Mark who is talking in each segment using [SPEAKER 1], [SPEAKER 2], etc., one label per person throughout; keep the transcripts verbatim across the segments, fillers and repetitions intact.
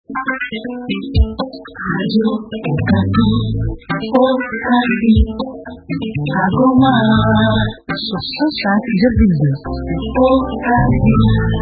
[SPEAKER 1] Radio Okapi, Okapi, à Goma, sur cent cinq virgule deux. Okapi.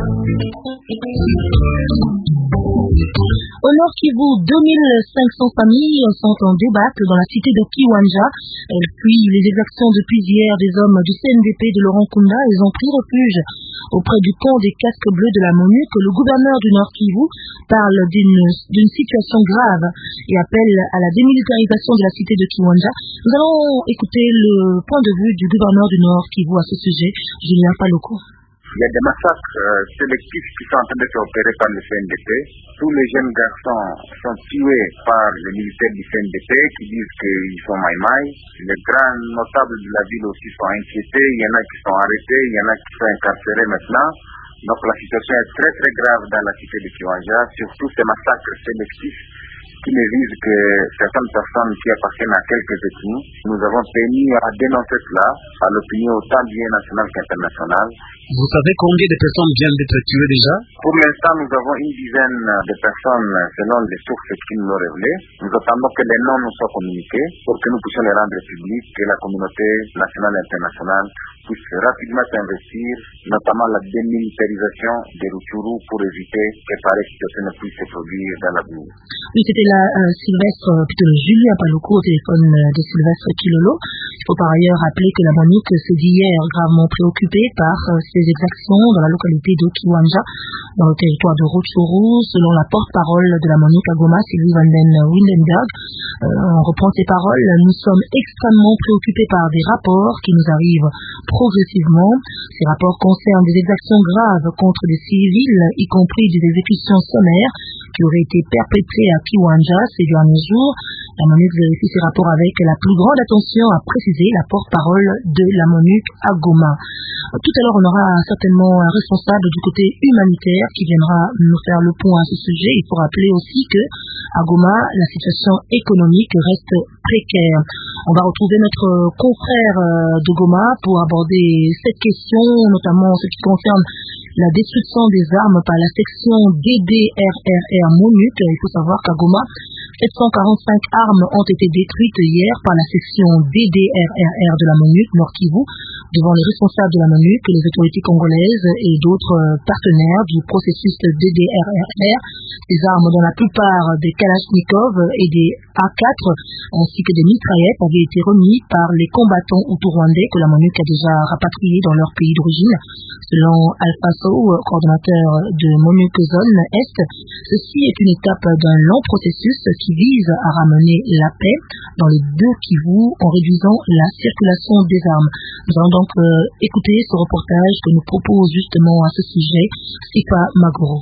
[SPEAKER 1] Au Nord Kivu, deux mille cinq cents familles sont en débat dans la cité de Kiwanja. Elles fuient les exactions depuis hier des hommes du C N D P de Laurent Nkunda. Ils ont pris refuge auprès du camp des casques bleus de la MONUC. Le gouverneur du Nord Kivu parle d'une, d'une situation grave et appelle à la démilitarisation de la cité de Kiwanja. Nous allons écouter le point de vue du gouverneur du Nord Kivu à ce sujet, Julien Paluku.
[SPEAKER 2] Il y a des massacres euh, sélectifs qui sont en train d'être opérés par le C N D P. Tous les jeunes garçons sont tués par les militaires du C N D P qui disent qu'ils sont maïmaï. Les grands notables de la ville aussi sont inquiétés. Il y en a qui sont arrêtés, il y en a qui sont incarcérés maintenant. Donc la situation est très très grave dans la cité de Kiwanja, surtout ces massacres sélectifs qui ne visent que certaines personnes qui appartiennent à quelques ethnies. Nous avons tenu à dénoncer cela à l'opinion autant bien nationale qu'internationale.
[SPEAKER 3] Vous savez combien de personnes viennent d'être tuées déjà?
[SPEAKER 2] Pour l'instant, nous avons une dizaine de personnes selon les sources qui nous l'ont révélé. Nous attendons que les noms nous soient communiqués pour que nous puissions les rendre publics, que la communauté nationale et internationale puisse rapidement s'investir, notamment la démilitarisation des Rutshuru pour éviter que pareille situation ne puisse se produire dans l'avenir.
[SPEAKER 1] Oui, c'était là euh, Sylvestre, plutôt Julien Paluku au téléphone de Sylvestre Kilolo. Il faut par ailleurs rappeler que la MONUC s'est dit hier gravement préoccupée par euh, ces exactions dans la localité de Kiwanja, dans le territoire de Rutshuru. Selon la porte-parole de la MONUC à Goma, Sylvie Van den Windenberg, euh, on reprend ses paroles: nous sommes extrêmement préoccupés par des rapports qui nous arrivent progressivement. Ces rapports concernent des exactions graves contre des civils, y compris des exécutions sommaires qui auraient été perpétrées à Kiwanja ces derniers jours. La MONUC vérifie ces rapports avec la plus grande attention, a précisé la porte-parole de la MONUC à Goma. Tout à l'heure, on aura certainement un responsable du côté humanitaire qui viendra nous faire le point à ce sujet. Il faut rappeler aussi que à Goma, la situation économique reste précaire. On va retrouver notre confrère de Goma pour aborder cette question, notamment ce qui concerne la destruction des armes par la section D D R R R MONUC. Il faut savoir qu'à Goma, sept cent quarante-cinq armes ont été détruites hier par la section D D R R R de la MONUC Nord Kivu devant les responsables de la MONUC, les autorités congolaises et d'autres partenaires du processus D D R R R. Ces armes, dont la plupart des Kalachnikov et des A quatre ainsi que des mitraillettes, avaient été remis par les combattants hutu-rwandais que la MONUC a déjà rapatriés dans leur pays d'origine. Selon Alpha Sow, coordonnateur de MONUC Zone Est, ceci est une étape d'un long processus qui vise à ramener la paix dans les deux Kivu en réduisant la circulation des armes. Nous allons donc euh, écouter ce reportage que nous propose justement à ce sujet Sipa Magoro.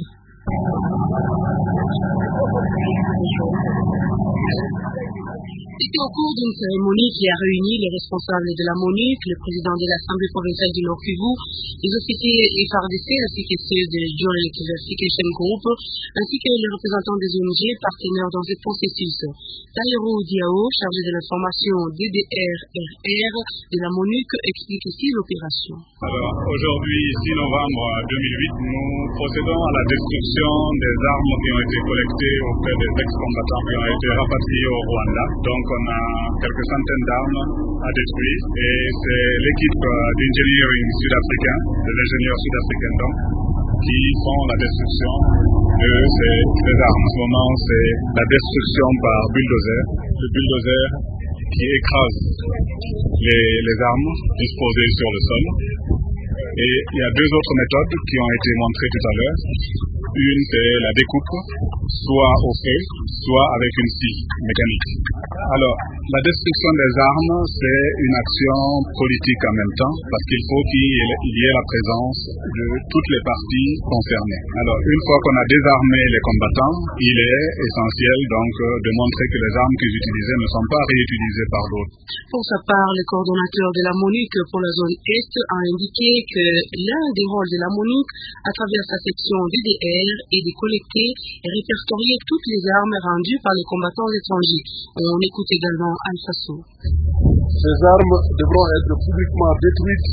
[SPEAKER 4] C'était au cours d'une cérémonie qui a réuni les responsables de la MONUC, le président de l'Assemblée provinciale du Nord Kivu, les officiers F R D C ainsi que ceux de Joint Verification Group, ainsi que les représentants des O N G partenaires dans ce processus. Taïro Diao, chargé de l'information D D R R R de la MONUC, explique ici l'opération.
[SPEAKER 5] Alors, aujourd'hui, six novembre deux mille huit, nous procédons à la destruction des armes qui ont été collectées auprès des ex-combattants qui ont été rapatriés au Rwanda. Donc, on a quelques centaines d'armes à détruire et c'est l'équipe d'engineering sud-africain, de l'ingénieur sud-africain donc, qui font la destruction de ces, ces armes. En ce moment, c'est la destruction par bulldozer, le bulldozer qui écrase les, les armes disposées sur le sol. Et il y a deux autres méthodes qui ont été montrées tout à l'heure. Une, c'est la découpe, soit au feu, soit avec une scie mécanique. Alors, la destruction des armes, c'est une action politique en même temps, parce qu'il faut qu'il y ait la présence de toutes les parties concernées. Alors, une fois qu'on a désarmé les combattants, il est essentiel donc de montrer que les armes qu'ils utilisaient ne sont pas réutilisées par d'autres.
[SPEAKER 4] Pour sa part, le coordonnateur de la MONUC pour la zone Est a indiqué que l'un des rôles de la MONUC, à travers sa section D D R, est de collecter et répertorier toutes les armes rendues par les combattants étrangers. On écoute également Alpha Sow.
[SPEAKER 6] Ces armes devront être publiquement détruites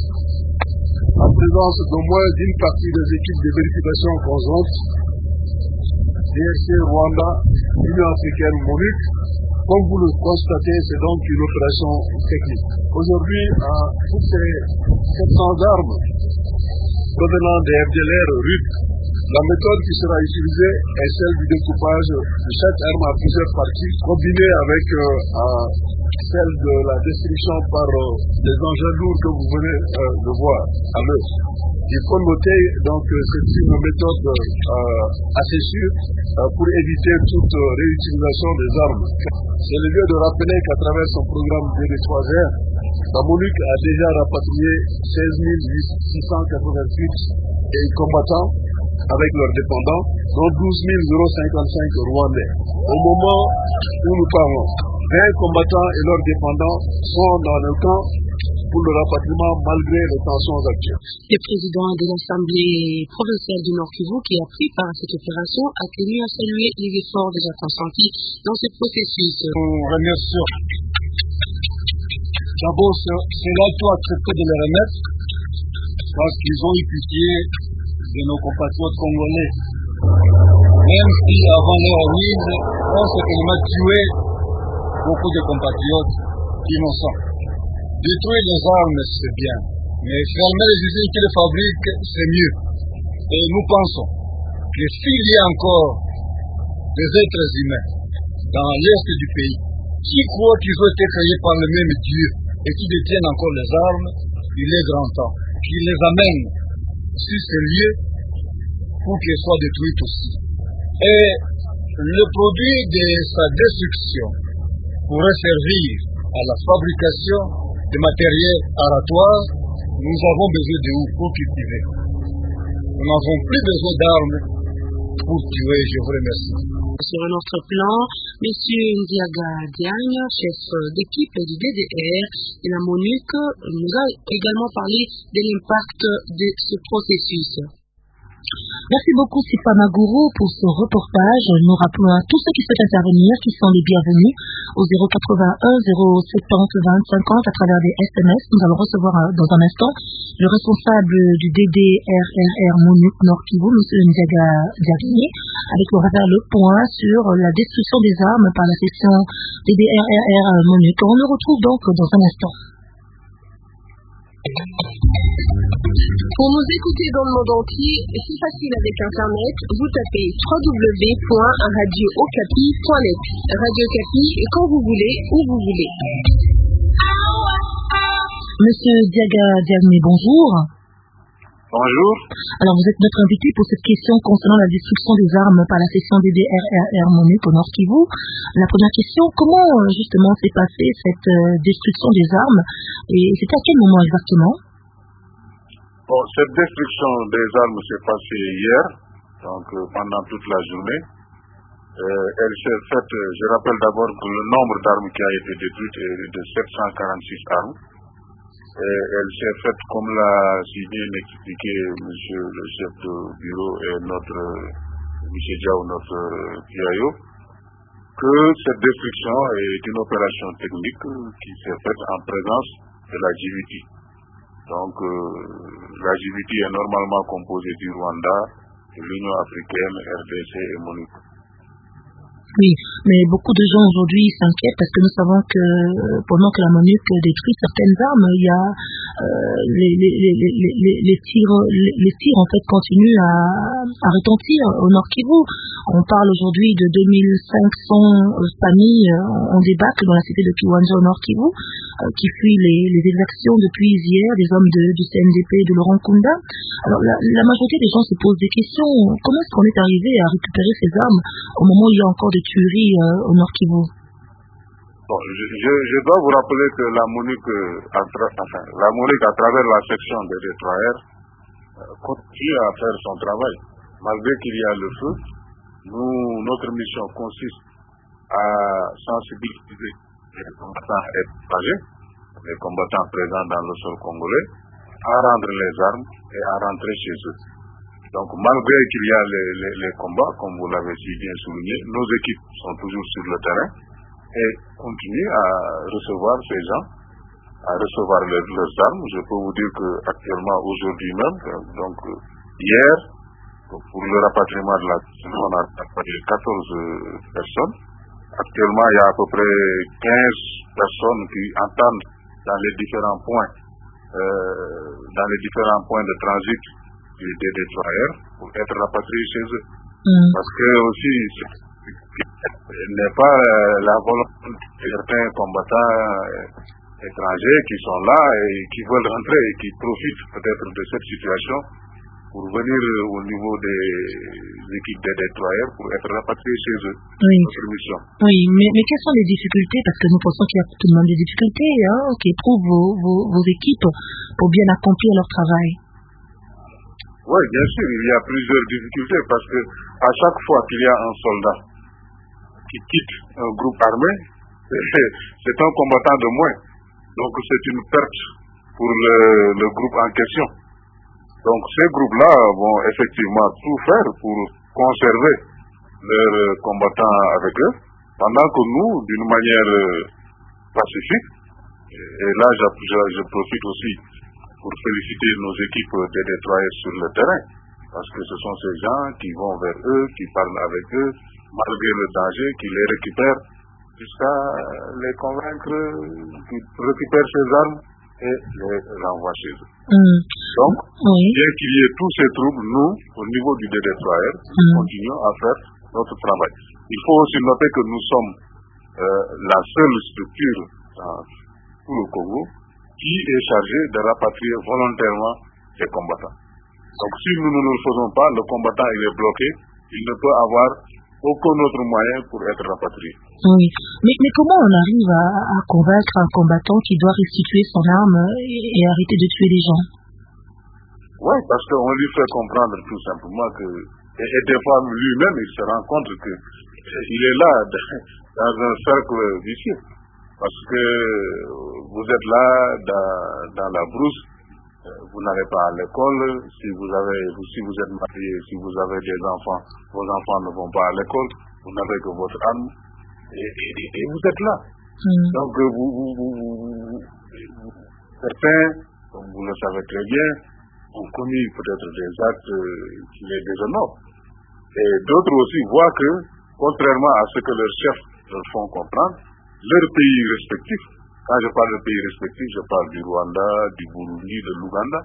[SPEAKER 6] en présence d'au moins d'une partie des équipes de vérification conjointe D R C, Rwanda, Union africaine, MONUC. Comme vous le constatez, c'est donc une opération technique. Aujourd'hui, euh, toutes ces sept cents armes provenant des F D L R rudes, la méthode qui sera utilisée est celle du découpage de chaque arme à plusieurs parties, combinée avec euh, euh, celle de la destruction par euh, les engins lourds que vous venez euh, de voir à l'œuvre. Il faut noter donc que c'est une méthode euh, assez sûre euh, pour éviter toute euh, réutilisation des armes. C'est le lieu de rappeler qu'à travers son programme D D trois R, la MONUC a déjà rapatrié seize mille six cent quatre-vingt-huit combattants avec leurs dépendants, dont douze mille cinquante-cinq rwandais. Au moment où nous parlons, vingt combattants et leurs dépendants sont dans le camp pour le rapatriement malgré les tensions actuelles.
[SPEAKER 4] Le président de l'Assemblée provinciale du Nord Kivu, qui a pris part à cette opération, a tenu à saluer les efforts déjà consentis dans ce processus.
[SPEAKER 6] Nous remercions. D'abord, cela doit accepter de les remettre parce qu'ils ont eu pitié de nos compatriotes congolais. Même si avant leur ruine, on s'est tellement tué beaucoup de compatriotes innocents. Détruire les armes, c'est bien, mais fermer les usines qui les fabriquent, c'est mieux. Et nous pensons que s'il y a encore des êtres humains dans l'est du pays qui croient qu'ils ont été créés par le même Dieu et qui détiennent encore les armes, il est grand temps qu'ils les amènent sur ces lieux pour qu'elles soient détruites aussi. Et le produit de sa destruction pourrait servir à la fabrication de matériel aratoire. Nous avons besoin de où pour cultiver. Nous n'avons plus besoin d'armes pour tuer. Je vous remercie.
[SPEAKER 4] Sur un autre plan, M. Ndiaga Diagne, chef d'équipe du D D R et la MONUC, nous a également parlé de l'impact de ce processus.
[SPEAKER 1] Merci beaucoup Sipama Gourou pour ce reportage. Nous rappelons à tous ceux qui souhaitent intervenir qui sont les bienvenus au zéro quatre-vingt-un zéro soixante vingt cinquante à travers des S M S. Nous allons recevoir dans un instant le responsable du D D R R R MONUC Nord Kivu, M. Ndiaga Diagne, avec on va faire le point sur la destruction des armes par la section D D R R R MONUC. On le retrouve donc dans un instant.
[SPEAKER 7] Pour nous écouter dans le monde entier, c'est facile avec Internet. Vous tapez w w w point radio okapi point net. Radio Okapi, quand vous voulez, où vous voulez.
[SPEAKER 1] Monsieur Diaga Diagne, bonjour.
[SPEAKER 2] Bonjour.
[SPEAKER 1] Alors, vous êtes notre invité pour cette question concernant la destruction des armes par la section D D R R R MONUC au Nord Kivu. La première question, comment justement s'est passée cette destruction des armes et c'était à quel moment exactement?
[SPEAKER 2] Bon, cette destruction des armes s'est passée hier, donc euh, pendant toute la journée. Euh, elle s'est faite, je rappelle d'abord que le nombre d'armes qui a été détruite est de sept cent quarante-six armes. Et elle s'est faite, comme l'a si bien expliqué monsieur le chef de bureau et notre M. Diao, notre P I O, que cette destruction est une opération technique qui s'est faite en présence de la J V T. Donc, euh, la J V T est normalement composée du Rwanda, de l'Union africaine, R D C et MONUC.
[SPEAKER 1] Oui, mais beaucoup de gens aujourd'hui s'inquiètent parce que nous savons que pendant que la MONUC détruit certaines armes, il y a euh, les, les, les, les, les, tirs, les, les tirs en fait continuent à, à retentir au Nord Kivu. On parle aujourd'hui de deux mille cinq cents familles en débarque dans la cité de Kiwanja au Nord Kivu, euh, qui fuient les, les exactions depuis hier des hommes de, du C N D P de Laurent Nkunda. Alors la, la majorité des gens se posent des questions. Comment est-ce qu'on est arrivé à récupérer ces armes au moment où il y a encore des tueries euh, au Nord Kivu?
[SPEAKER 2] Bon, je, je, je dois vous rappeler que la MONUC, à, enfin, la MONUC à travers la section des D trois R continue à faire son travail. Malgré qu'il y a le feu, nous, notre mission consiste à sensibiliser les combattants étrangers, les combattants présents dans le sol congolais, à rendre les armes et à rentrer chez eux. Donc, malgré qu'il y a les, les, les combats, comme vous l'avez si bien souligné, nos équipes sont toujours sur le terrain et continuent à recevoir ces gens, à recevoir les, leurs armes. Je peux vous dire qu'actuellement, aujourd'hui même, donc hier,
[SPEAKER 6] pour le rapatriement de la on a rapatrié quatorze personnes. Actuellement, il y a à peu près quinze personnes qui entendent dans les différents points, euh, dans les différents points de transit des détruires pour être rapatriés chez eux. Mm. Parce que aussi, ce n'est pas euh, la volonté de certains combattants euh, étrangers qui sont là et qui veulent rentrer et qui profitent peut-être de cette situation pour venir au niveau des équipes des détruires pour être rapatriés chez eux.
[SPEAKER 1] Oui, oui mais, mais quelles sont les difficultés? Parce que nous pensons qu'il y a tout de même des difficultés hein, qu'éprouvent vos, vos, vos équipes pour bien accomplir leur travail.
[SPEAKER 6] Oui, bien sûr, il y a plusieurs difficultés parce que à chaque fois qu'il y a un soldat qui quitte un groupe armé, c'est un combattant de moins. Donc c'est une perte pour le, le groupe en question. Donc ces groupes-là vont effectivement tout faire pour conserver leurs combattants avec eux, pendant que nous, d'une manière pacifique, et là je, je, je profite aussi pour féliciter nos équipes des détruires sur le terrain, parce que ce sont ces gens qui vont vers eux, qui parlent avec eux, malgré le danger, qui les récupèrent, jusqu'à les convaincre qu'ils récupèrent ces armes et les renvoient chez eux. Mm. Donc, oui. Bien qu'il y ait tous ces troubles, nous, au niveau du détruire, mm. continuons à faire notre travail. Il faut aussi noter que nous sommes euh, la seule structure dans tout le Congo qui est chargée de rapatrier volontairement les combattants. Donc si nous ne le faisons pas, le combattant il est bloqué, il ne peut avoir aucun autre moyen pour être rapatrié.
[SPEAKER 1] Oui, mais, mais comment on arrive à, à convaincre un combattant qui doit restituer son arme et, et arrêter de tuer les gens?
[SPEAKER 6] Oui, parce qu'on lui fait comprendre tout simplement que, et, et des fois lui-même il se rend compte que il est là dans un cercle vicieux. Parce que vous êtes là dans, dans la brousse, vous n'allez pas à l'école, si vous avez, si vous êtes marié, si vous avez des enfants, vos enfants ne vont pas à l'école, vous n'avez que votre arme, et, et, et vous êtes là. Mm. Donc vous, vous, vous, vous, certains, comme vous le savez très bien, ont commis peut-être des actes qui les déshonorent. Et d'autres aussi voient que, contrairement à ce que leurs chefs leur font comprendre, leurs pays respectifs, quand je parle de pays respectifs, je parle du Rwanda, du Burundi, de l'Ouganda,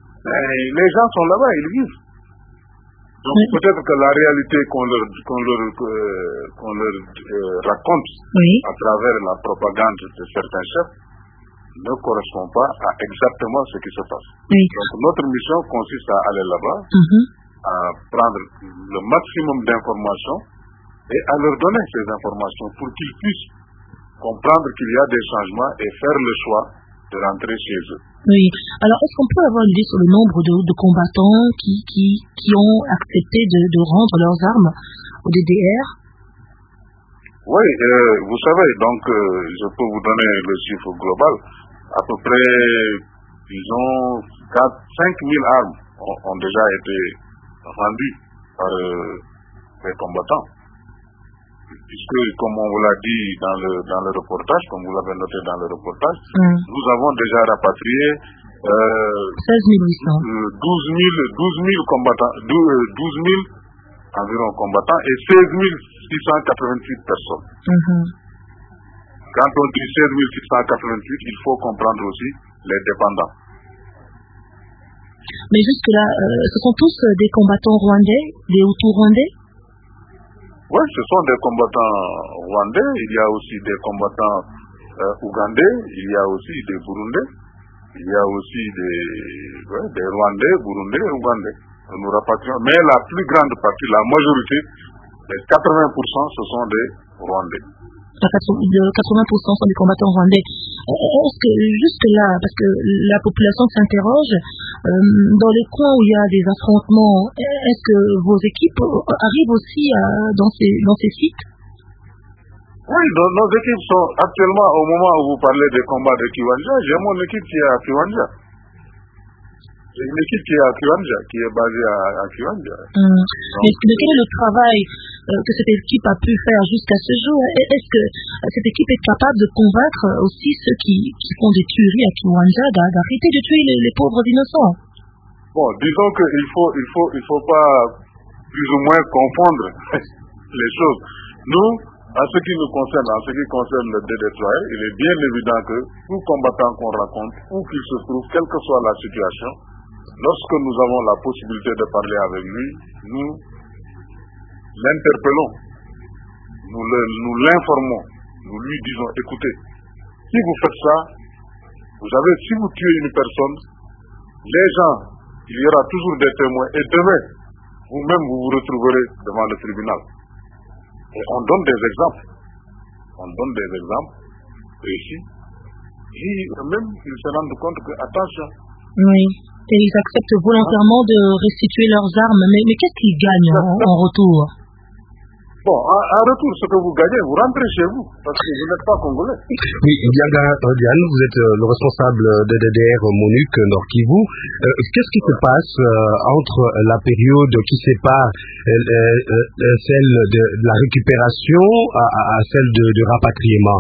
[SPEAKER 6] les gens sont là-bas, ils vivent. Donc oui. Peut-être que la réalité qu'on leur, qu'on leur, euh, qu'on leur euh, raconte oui. à travers la propagande de certains chefs ne correspond pas à exactement ce qui se passe. Oui. Donc notre mission consiste à aller là-bas, mm-hmm. à prendre le maximum d'informations et à leur donner ces informations pour qu'ils puissent comprendre qu'il y a des changements et faire le choix de rentrer chez eux.
[SPEAKER 1] Oui. Alors, est-ce qu'on peut avoir une idée sur le nombre de, de combattants qui, qui, qui ont accepté de, de rendre leurs armes au D D R?
[SPEAKER 6] Oui, euh, vous savez, donc, euh, je peux vous donner le chiffre global. À peu près, disons, quatre, cinq mille armes ont, ont déjà été rendues par euh, les combattants. Puisque, comme on vous l'a dit dans le, dans le reportage, comme vous l'avez noté dans le reportage, mm. nous avons déjà rapatrié euh,
[SPEAKER 1] seize mille huit cents.
[SPEAKER 6] douze mille combattants, douze mille environ combattants et seize mille six cent quatre-vingt-huit personnes. Mm-hmm. Quand on dit seize mille six cent quatre-vingt-huit, il faut comprendre aussi les dépendants.
[SPEAKER 1] Mais jusque-là, euh, ce sont tous des combattants rwandais, des Hutus rwandais?
[SPEAKER 6] Oui, ce sont des combattants rwandais, il y a aussi des combattants euh, ougandais, il y a aussi des burundais, il y a aussi des, ouais, des rwandais, burundais et ougandais. Nous rapatrions, mais la plus grande partie, la majorité, les quatre-vingts pour cent, ce sont des rwandais.
[SPEAKER 1] quatre-vingts pour cent sont des combattants rwandais. Est-ce que juste là, parce que la population s'interroge, euh, dans les coins où il y a des affrontements, est-ce que vos équipes arrivent aussi à, dans, ces, dans ces sites?
[SPEAKER 6] Oui, nos, nos équipes sont actuellement, au moment où vous parlez des combats de Kiwanja, j'ai mon équipe qui est à Kiwanja. J'ai une équipe qui est à Kiwanja, qui est basée à, à Kiwanja.
[SPEAKER 1] Hum. Donc, mais quel est le travail euh, que cette équipe a pu faire jusqu'à ce jour? Est-ce que euh, cette équipe est capable de convaincre aussi ceux qui, qui font des tueries à Kiwanja d'arrêter de tuer les, les pauvres innocents?
[SPEAKER 6] Bon, disons qu'il faut, il faut, il faut pas plus ou moins confondre les choses. Nous, en ce qui nous concerne, en ce qui concerne le D D trois R, il est bien évident que tout combattant qu'on rencontre, où qu'il se trouve, quelle que soit la situation, lorsque nous avons la possibilité de parler avec lui, nous l'interpellons, nous, le, nous l'informons, nous lui disons, écoutez, si vous faites ça, vous savez, si vous tuez une personne, les gens, il y aura toujours des témoins, et demain, vous-même, vous vous retrouverez devant le tribunal. Et on donne des exemples. On donne des exemples précis. Et eux-mêmes, ils se rendent compte que, attention.
[SPEAKER 1] Oui, et ils acceptent volontairement de restituer leurs armes. Mais, mais qu'est-ce qu'ils gagnent en, en retour?
[SPEAKER 6] Bon, en, en retour, ce que vous gagnez, vous rentrez chez vous, parce que vous n'êtes pas congolais.
[SPEAKER 8] Oui, Diaga Diane, vous êtes euh, le responsable de D D R MONUC Nord Kivu. Euh, qu'est-ce qui se passe euh, entre la période qui sépare euh, euh, celle de, de la récupération à, à celle de, de rapatriement?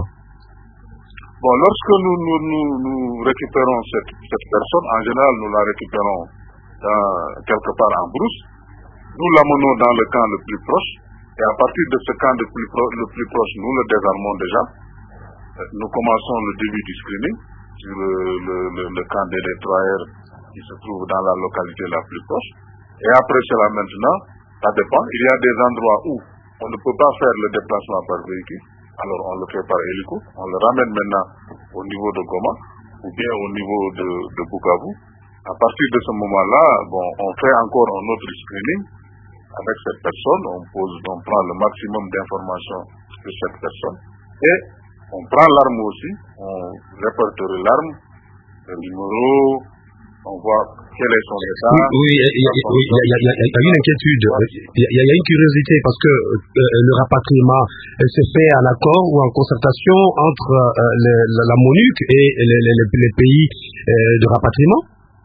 [SPEAKER 6] Bon, lorsque nous, nous, nous, nous récupérons cette, cette personne, en général, nous la récupérons dans, quelque part en brousse, nous l'amenons dans le camp le plus proche. Et à partir de ce camp le plus, pro- le plus proche, nous le désarmons déjà. Nous commençons le début du screening sur le, le, le, le camp D D trois R qui se trouve dans la localité la plus proche. Et après cela maintenant, ça dépend. Il y a des endroits où on ne peut pas faire le déplacement par véhicule. Alors on le fait par hélico. On le ramène maintenant au niveau de Goma ou bien au niveau de, de Bukavu. À partir de ce moment-là, bon, on fait encore un autre screening. Avec cette personne, on, pose, on prend le maximum d'informations sur cette personne et on prend l'arme aussi, on répertorie l'arme, le numéro, on voit quel est son état.
[SPEAKER 8] Oui, oui, il y, y, y, y, y a une inquiétude, il y, y a une curiosité parce que euh, le rapatriement euh, se fait en accord ou en concertation entre euh, le, la, la MONUC et les, les, les pays euh, de rapatriement.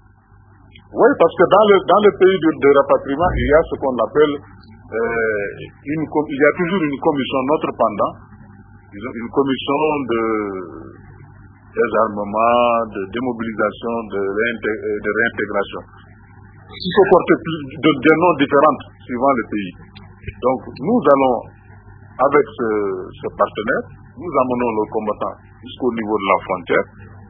[SPEAKER 6] Oui, parce que dans le, dans le pays de, de rapatriement, il y a ce qu'on appelle, euh, une, il y a toujours une commission, notre pendant, une commission de désarmement, de démobilisation, de, réinté, de réintégration. Il faut porter plus, de, des noms différents suivant le pays. Donc, nous allons, avec ce, ce partenaire, nous amenons le combattant jusqu'au niveau de la frontière.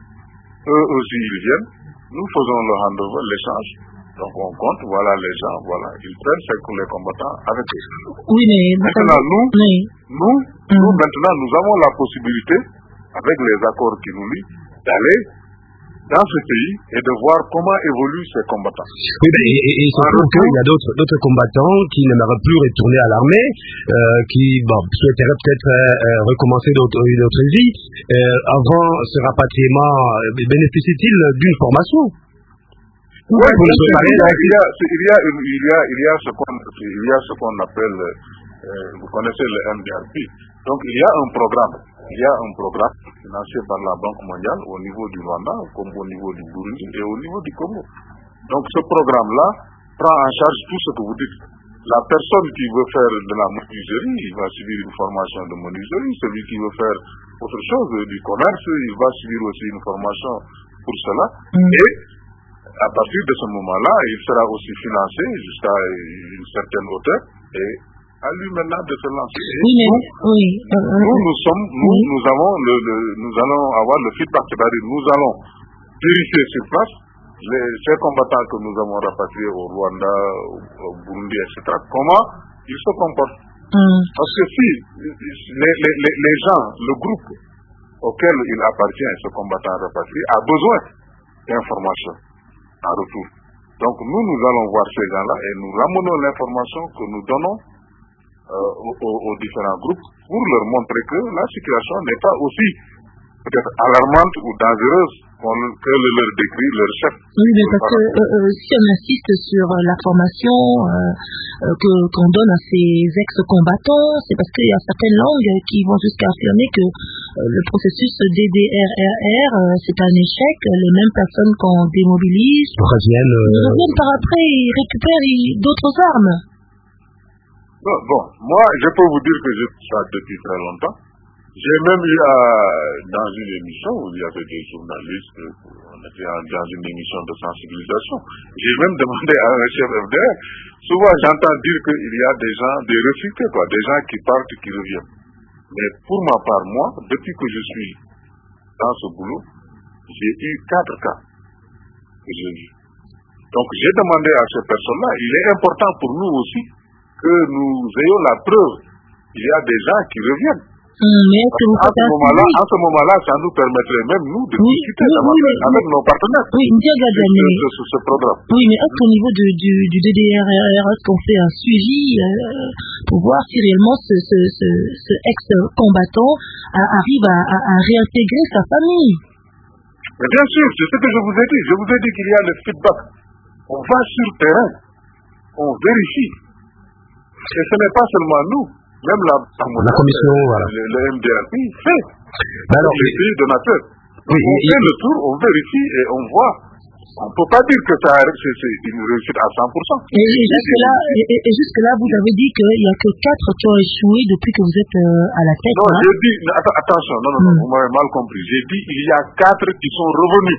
[SPEAKER 6] Eux aussi, ils viennent. Nous faisons le handover, l'échange. Donc on compte, voilà les gens, voilà. Ils prennent ce que les combattants avec eux.
[SPEAKER 1] Oui, mais
[SPEAKER 6] maintenant, nous,
[SPEAKER 1] oui.
[SPEAKER 6] nous, mmh. nous, maintenant, nous avons la possibilité, avec les accords qui nous lient, d'aller dans ce pays et de voir comment évoluent ces combattants.
[SPEAKER 8] Oui, ben, et, et, et surtout qu'il y a d'autres, d'autres combattants qui n'aimeraient plus retourner à l'armée, euh, qui bon, souhaiteraient peut-être euh, recommencer d'autres, d'autres vies. Euh, avant ce rapatriement, euh, bénéficie-t-il d'une formation?
[SPEAKER 6] Oui, pour le préparer, il y a, il y a, il y a, il y a, il y a ce qu'on, il y a ce qu'on appelle, euh, vous connaissez le M D R P. Donc il y a un programme, il y a un programme financé par la Banque mondiale au niveau du Rwanda, comme au niveau du Burundi et au niveau du Congo. Donc ce programme-là prend en charge tout ce que vous dites. La personne qui veut faire de la menuiserie, il va suivre une formation de menuiserie. Celui qui veut faire autre chose, du commerce, il va suivre aussi une formation pour cela. Mm. Et à partir de ce moment-là, il sera aussi financé jusqu'à une certaine hauteur et à lui maintenant de se lancer.
[SPEAKER 1] Oui, mais,
[SPEAKER 6] nous,
[SPEAKER 1] oui, euh,
[SPEAKER 6] nous, nous sommes, nous, oui. nous avons le, le, nous allons avoir le feedback, c'est-à-dire nous allons vérifier sur place les, ces combattants que nous avons rapatriés au Rwanda, au, au Burundi, et cetera. Comment ils se comportent. Mm. Parce que si les, les, les, les gens, le groupe auquel il appartient, ce combattant rapatrié, a besoin d'informations en retour. Donc nous, nous allons voir ces gens-là et nous ramenons l'information que nous donnons euh, aux, aux, aux différents groupes pour leur montrer que la situation n'est pas aussi peut-être alarmante ou dangereuse que le leur décrit leur chef.
[SPEAKER 1] Oui, mais parce que euh, euh, si on insiste sur euh, la formation euh, euh, que, qu'on donne à ces ex-combattants, c'est parce qu'il y a certaines langues qui vont jusqu'à affirmer que euh, le processus D D R R R, euh, c'est un échec. Les mêmes personnes qu'on démobilise
[SPEAKER 8] reviennent, euh...
[SPEAKER 1] reviennent par après et récupèrent d'autres armes.
[SPEAKER 6] Bon, bon, moi, je peux vous dire que je fais ça depuis très longtemps. J'ai même eu à, dans une émission où il y avait des journalistes, on était dans une émission de sensibilisation, j'ai même demandé à un chef F D R, souvent j'entends dire qu'il y a des gens, des refutés, quoi, des gens qui partent et qui reviennent. Mais pour ma part, moi, depuis que je suis dans ce boulot, j'ai eu quatre cas que j'ai vus. Donc j'ai demandé à ces personnes-là, il est important pour nous aussi que nous ayons la preuve. Il y a des gens qui reviennent.
[SPEAKER 1] Hum, mais est-ce que vous
[SPEAKER 6] à, ce moment-là, à ce moment-là, ça nous permettrait même nous de
[SPEAKER 1] oui,
[SPEAKER 6] discuter
[SPEAKER 1] oui,
[SPEAKER 6] oui,
[SPEAKER 1] oui,
[SPEAKER 6] avec
[SPEAKER 1] oui.
[SPEAKER 6] nos partenaires
[SPEAKER 1] oui,
[SPEAKER 6] sur ce, ce, ce programme.
[SPEAKER 1] Oui, mais est-ce qu'au niveau de, du, du D D R R, est-ce qu'on fait un suivi euh, pour voir si réellement ce, ce, ce, ce ex-combattant a, arrive à, à, à réintégrer sa famille?
[SPEAKER 6] Mais bien sûr, c'est ce que je vous ai dit. Je vous ai dit qu'il y a le feedback. On va sur le terrain, on vérifie. Et ce n'est pas seulement nous. Même la,
[SPEAKER 8] la commission,
[SPEAKER 6] le,
[SPEAKER 8] voilà.
[SPEAKER 6] le, le M D R P fait.
[SPEAKER 8] Ben alors,
[SPEAKER 6] les pays donateurs.
[SPEAKER 8] Oui,
[SPEAKER 6] on
[SPEAKER 8] et,
[SPEAKER 6] fait et, le tour, on vérifie et on voit. On ne peut pas dire que ça c'est, c'est une réussite à cent pour cent.
[SPEAKER 1] Et, et jusque-là, et, et jusque-là, vous avez dit qu'il n'y a que quatre qui ont échoué depuis que vous êtes euh, à la tête.
[SPEAKER 6] Non,
[SPEAKER 1] hein?
[SPEAKER 6] j'ai dit, att- attention, non, non, non, mm. vous m'avez mal compris. J'ai dit il y a quatre qui sont revenus.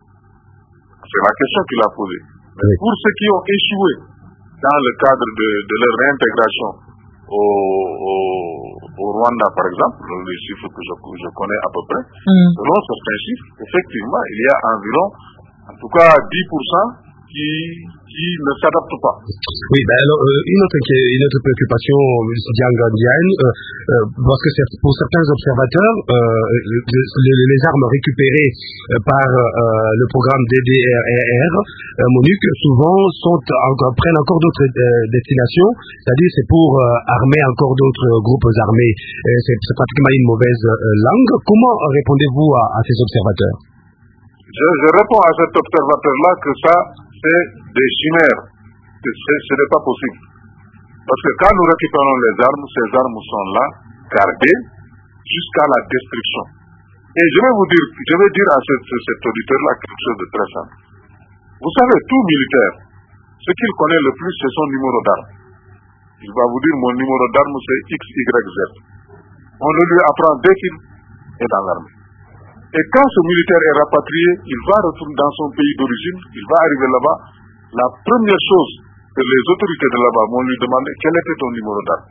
[SPEAKER 6] C'est la question qu'il a posée. Oui. Pour ceux qui ont échoué dans le cadre de, de leur réintégration au, au, au Rwanda, par exemple, les chiffres que je, je connais à peu près, mm. selon certains chiffres, effectivement, il y a environ, en tout cas, dix pour cent qui, qui ne s'adaptent pas.
[SPEAKER 8] Oui, ben alors, euh, une, autre, une autre préoccupation, M. Diangandiane, euh, euh, parce que pour certains observateurs, euh, les, les armes récupérées euh, par euh, le programme D D R R, euh, MONUC, souvent sont, encore, prennent encore d'autres euh, destinations, c'est-à-dire c'est pour euh, armer encore d'autres groupes armés. Euh, c'est, c'est pratiquement une mauvaise euh, langue. Comment répondez-vous à, à ces observateurs?
[SPEAKER 6] je, je réponds à cet observateur-là que ça, c'est des chimères. Ce n'est pas possible. Parce que quand nous récupérons les armes, ces armes sont là, gardées, jusqu'à la destruction. Et je vais vous dire, je vais dire à cet, cet auditeur-là quelque chose de très simple. Vous savez, tout militaire, ce qu'il connaît le plus, c'est son numéro d'arme. Il va vous dire, mon numéro d'arme, c'est X Y Z. On le lui apprend dès qu'il est dans l'armée. Et quand ce militaire est rapatrié, il va retourner dans son pays d'origine, il va arriver là-bas. La première chose que les autorités de là-bas vont lui demander, quel était ton numéro d'arme?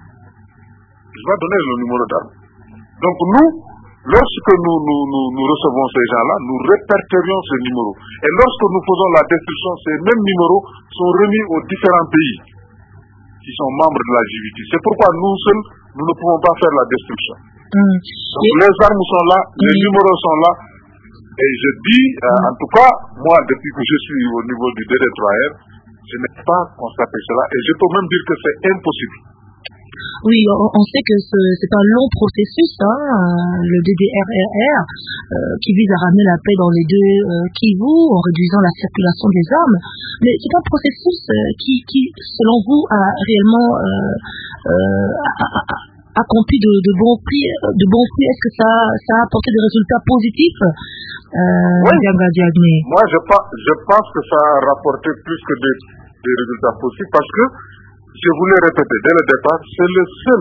[SPEAKER 6] Il va donner le numéro d'arme. Donc nous, lorsque nous, nous, nous, nous recevons ces gens-là, nous répertorions ces numéros. Et lorsque nous faisons la destruction, ces mêmes numéros sont remis aux différents pays qui sont membres de la J V T. C'est pourquoi nous seuls, nous ne pouvons pas faire la destruction. Mmh. Donc les armes sont là, mmh. les numéros sont là. Et je dis, euh, mmh. en tout cas, moi, depuis que je suis au niveau du D D trois R, je n'ai pas constaté cela. Et je peux même dire que c'est impossible.
[SPEAKER 1] Oui, on, on sait que ce, c'est un long processus, hein, le D D R R R, euh, qui vise à ramener la paix dans les deux euh, Kivu en réduisant la circulation des armes. Mais c'est un processus euh, qui, qui, selon vous, a réellement euh, euh, a, a, a accompli de, de bons prix. De bons prix. Est-ce que ça, ça a apporté des résultats positifs? euh,
[SPEAKER 6] Oui. Moi, je, je pense que ça a rapporté plus que des, des résultats positifs parce que je voulais répéter dès le départ, c'est le seul,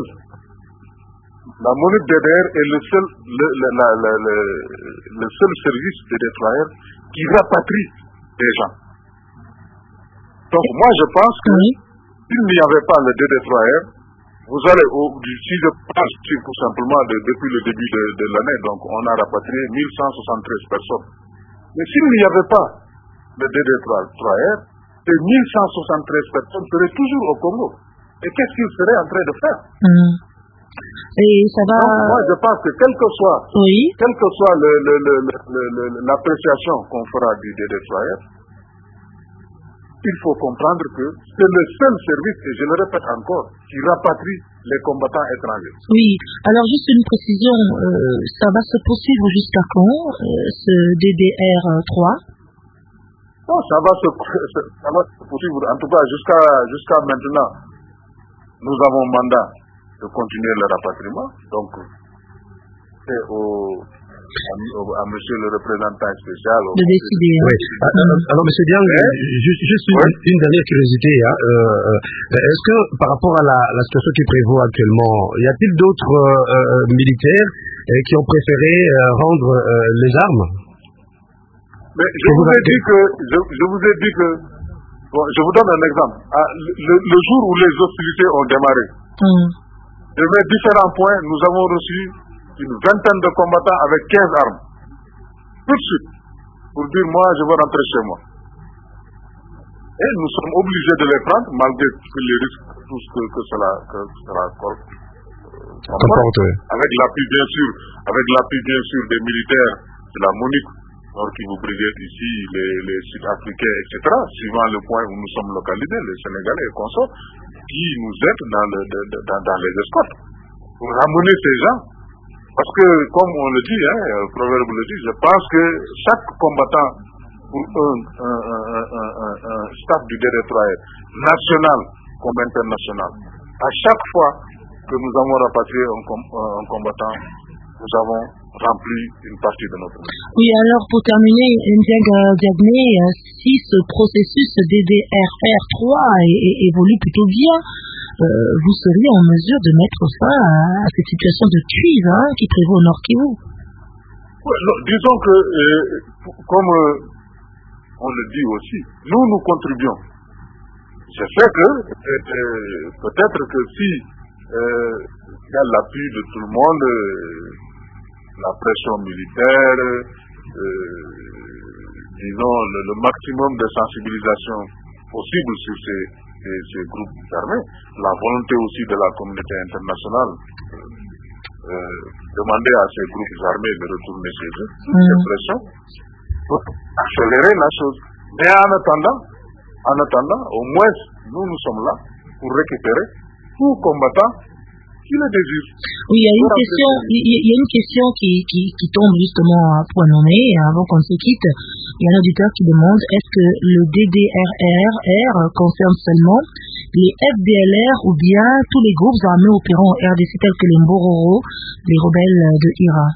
[SPEAKER 6] la MONUC D D R est le seul, le, le, la, le, le, le seul service D D trois R qui rapatrie des gens. Donc moi je pense que oui. s'il n'y avait pas le D D trois R, vous allez, au, si je pense tout simplement de, depuis le début de, de l'année, donc on a rapatrié mille cent soixante-treize personnes. Mais s'il n'y avait pas le D D trois R, ces mille cent soixante-treize personnes seraient toujours au Congo. Et qu'est-ce qu'ils seraient en train de faire?
[SPEAKER 1] mmh. Et ça va...
[SPEAKER 6] Donc, moi, je pense que quel que soit,
[SPEAKER 1] oui.
[SPEAKER 6] quel que soit le, le, le, le, le, l'appréciation qu'on fera du D D trois R, il faut comprendre que c'est le seul service, et je le répète encore, qui rapatrie les combattants étrangers.
[SPEAKER 1] Oui, alors juste une précision, euh, ça va se poursuivre jusqu'à quand, euh, ce D D R trois?
[SPEAKER 6] Non, ça va se, ça va se poursuivre. En tout cas, jusqu'à jusqu'à maintenant, nous avons mandat de continuer le rapatriement. Donc, c'est au, à, à monsieur le représentant spécial.
[SPEAKER 1] De décider.
[SPEAKER 8] Oui. Euh, alors, monsieur Diang, juste, juste une, oui. une dernière curiosité. Hein. Euh, est-ce que, par rapport à la, la situation qui prévaut actuellement, y a-t-il d'autres euh, militaires euh, qui ont préféré euh, rendre euh, les armes?
[SPEAKER 6] Mais je vous, vous ai dit que, je, je vous ai dit que, bon, je vous donne un exemple. Ah, le, le jour où les hostilités ont démarré, mm. de mes différents points, nous avons reçu une vingtaine de combattants avec quinze armes. Tout de suite. Pour dire, moi, je veux rentrer chez moi. Et nous sommes obligés de les prendre, malgré les risques, tout ce que, que cela, que cela euh, comporte. Avec l'appui, bien sûr, avec l'appui, bien sûr, des militaires de la MONUC, Nord Kivu Brigade ici, les, les Sud-Africains, et cetera, suivant le point où nous sommes localisés, les Sénégalais et consorts, qui nous aident dans, le, de, de, dans, dans les escortes. Pour ramener ces gens. Parce que, comme on le dit, hein, le proverbe le dit, je pense que chaque combattant pour un, un, un, un, un, un staff du D D trois R, national comme international, à chaque fois que nous avons rapatrié un, com un combattant, nous avons rempli une partie de notre mission.
[SPEAKER 1] Oui, alors pour terminer, Ndiang Diagné, si ce processus D D R R trois évolue plutôt bien, Euh, vous seriez en mesure de mettre fin à, à cette situation de crise hein, qui prévaut au Nord Kivu.
[SPEAKER 6] Ouais, non, disons que, euh, comme euh, on le dit aussi, nous nous contribuons. Je sais que euh, euh, peut-être que si euh, il y a l'appui de tout le monde, euh, la pression militaire, euh, disons le, le maximum de sensibilisation possible sur ces Ces, ces groupes armés, la volonté aussi de la communauté internationale euh, euh, demander à ces groupes armés de retourner chez eux, mmh. cette pression pour accélérer la chose. Mais en attendant, en attendant, au moins nous nous sommes là pour récupérer tout combattant qui le désire.
[SPEAKER 1] Oui, il y a une question, il y a une question qui, qui, qui tombe justement à point nommé avant qu'on se quitte. Il y a un auditeur qui demande est-ce que le D D R R concerne seulement les F D L R ou bien tous les groupes armés opérant en R D C tels que les Mbororo, les rebelles de Ira?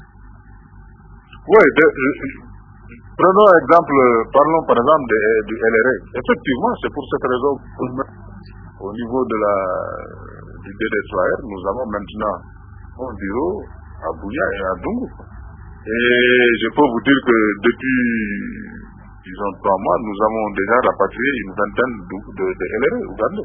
[SPEAKER 6] Oui, de, de, prenons exemple, parlons par exemple de, du L R A. Effectivement, c'est pour cette raison au niveau de la du D D trois R, nous avons maintenant un bureau à Bouya et à Dungu. Et je peux vous dire que depuis, disons, trois mois, nous avons déjà rapatrié une vingtaine de, de, de L R A ougandais.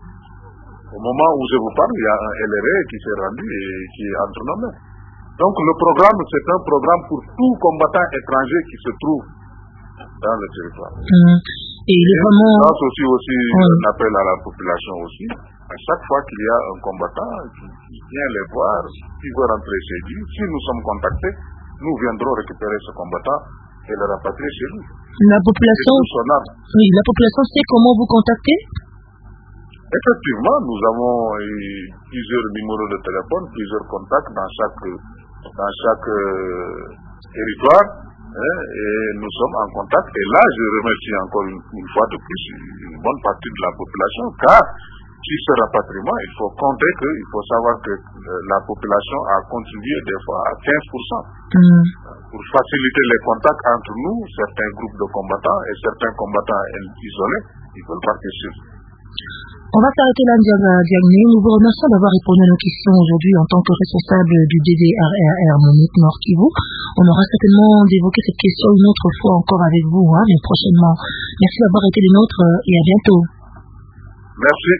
[SPEAKER 6] Au moment où je vous parle, il y a un L R A qui s'est rendu et qui est entre nos mains. Donc le programme, c'est un programme pour tout combattant étranger qui se trouve dans le territoire.
[SPEAKER 1] Mmh. Et, et vraiment...
[SPEAKER 6] Je lance aussi, aussi mmh. un appel à la population aussi. À chaque fois qu'il y a un combattant qui, qui vient les voir, qui veut rentrer chez lui, si nous sommes contactés, nous viendrons récupérer ce combattant et le rapatrier chez lui.
[SPEAKER 1] La population, oui, la population sait comment vous contacter?
[SPEAKER 6] Effectivement, nous avons eu plusieurs numéros de téléphone, plusieurs contacts dans chaque, dans chaque euh, territoire, hein, et nous sommes en contact. Et là, je remercie encore une, une fois de plus une bonne partie de la population, car si ce rapatriement, il faut compter qu'il faut savoir que la population a contribué des fois à quinze pour cent mmh. pour faciliter les contacts entre nous, certains groupes de combattants et certains combattants isolés, ils veulent participer.
[SPEAKER 1] On va s'arrêter là, Diagné. Nous vous remercions d'avoir répondu à nos questions aujourd'hui en tant que responsable du D D R R R MONUC Nord Kivu. On aura certainement d'évoquer cette question une autre fois encore avec vous, hein, mais prochainement. Merci d'avoir été des nôtres et à bientôt.
[SPEAKER 6] Merci.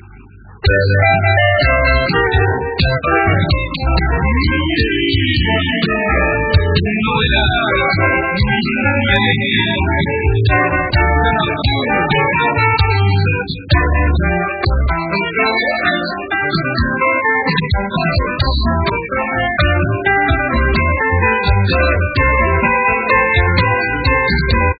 [SPEAKER 9] Thank you.